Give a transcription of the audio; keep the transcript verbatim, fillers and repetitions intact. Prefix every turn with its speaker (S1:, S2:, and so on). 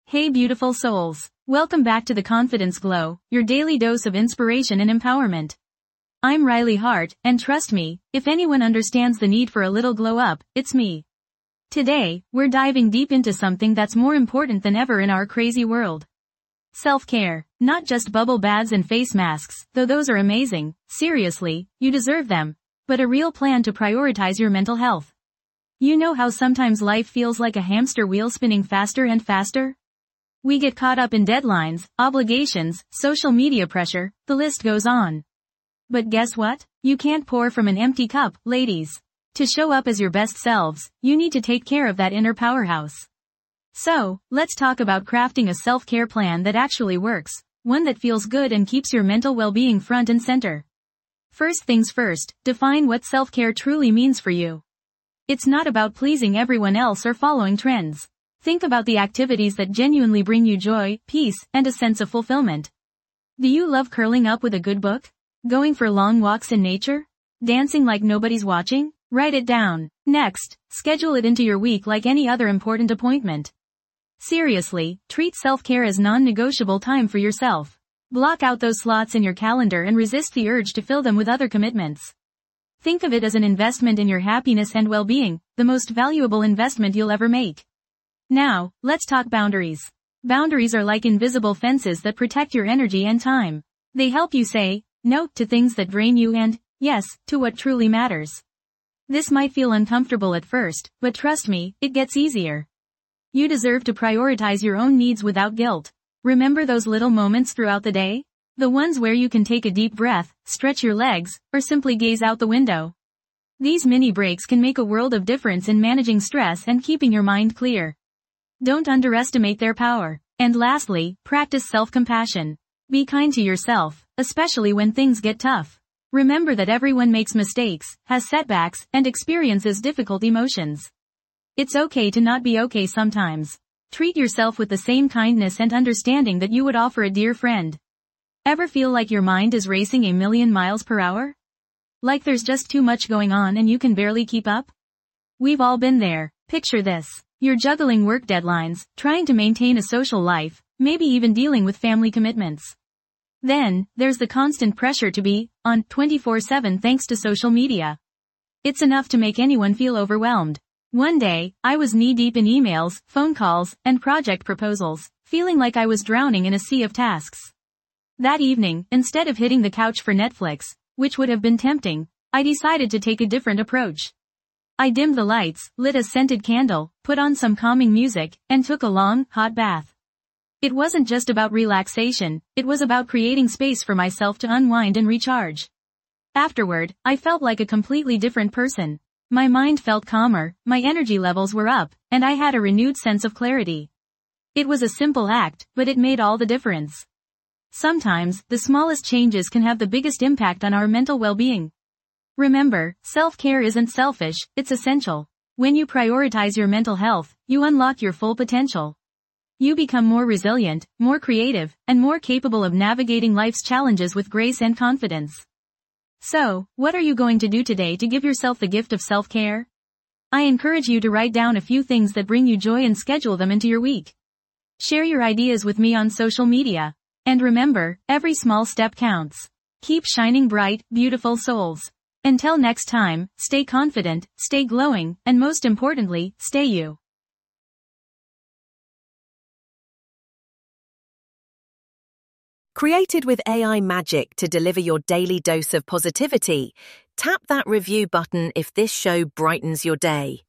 S1: Hey beautiful souls. Welcome back to the Confidence Glow, your daily dose of inspiration and empowerment. I'm Riley Hart, and trust me, if anyone understands the need for a little glow up, it's me. Today, we're diving deep into something that's more important than ever in our crazy world. Self-care. Not just bubble baths and face masks, though those are amazing. Seriously, you deserve them. But a real plan to prioritize your mental health. You know how sometimes life feels like a hamster wheel spinning faster and faster? We get caught up in deadlines, obligations, social media pressure, the list goes on. But guess what? You can't pour from an empty cup, ladies. To show up as your best selves, you need to take care of that inner powerhouse. So, let's talk about crafting a self-care plan that actually works, one that feels good and keeps your mental well-being front and center. First things first, define what self-care truly means for you. It's not about pleasing everyone else or following trends. Think about the activities that genuinely bring you joy, peace, and a sense of fulfillment. Do you love curling up with a good book? Going for long walks in nature? Dancing like nobody's watching? Write it down. Next, schedule it into your week like any other important appointment. Seriously, treat self-care as non-negotiable time for yourself. Block out those slots in your calendar and resist the urge to fill them with other commitments. Think of it as an investment in your happiness and well-being, the most valuable investment you'll ever make. Now, let's talk boundaries. Boundaries are like invisible fences that protect your energy and time. They help you say no to things that drain you and yes to what truly matters. This might feel uncomfortable at first, but trust me, it gets easier. You deserve to prioritize your own needs without guilt. Remember those little moments throughout the day? The ones where you can take a deep breath, stretch your legs, or simply gaze out the window. These mini breaks can make a world of difference in managing stress and keeping your mind clear. Don't underestimate their power. And lastly, practice self-compassion. Be kind to yourself, especially when things get tough. Remember that everyone makes mistakes, has setbacks, and experiences difficult emotions. It's okay to not be okay sometimes. Treat yourself with the same kindness and understanding that you would offer a dear friend. Ever feel like your mind is racing a million miles per hour? Like there's just too much going on and you can barely keep up? We've all been there. Picture this. You're juggling work deadlines, trying to maintain a social life, maybe even dealing with family commitments. Then, there's the constant pressure to be on twenty-four seven thanks to social media. It's enough to make anyone feel overwhelmed. One day, I was knee-deep in emails, phone calls, and project proposals, feeling like I was drowning in a sea of tasks. That evening, instead of hitting the couch for Netflix, which would have been tempting, I decided to take a different approach. I dimmed the lights, lit a scented candle, put on some calming music, and took a long, hot bath. It wasn't just about relaxation, it was about creating space for myself to unwind and recharge. Afterward, I felt like a completely different person. My mind felt calmer, my energy levels were up, and I had a renewed sense of clarity. It was a simple act, but it made all the difference. Sometimes, the smallest changes can have the biggest impact on our mental well-being. Remember, self-care isn't selfish, it's essential. When you prioritize your mental health, you unlock your full potential. You become more resilient, more creative, and more capable of navigating life's challenges with grace and confidence. So, what are you going to do today to give yourself the gift of self-care? I encourage you to write down a few things that bring you joy and schedule them into your week. Share your ideas with me on social media. And remember, every small step counts. Keep shining bright, beautiful souls. Until next time, stay confident, stay glowing, and most importantly, stay you.
S2: Created with A I magic to deliver your daily dose of positivity, tap that review button if this show brightens your day.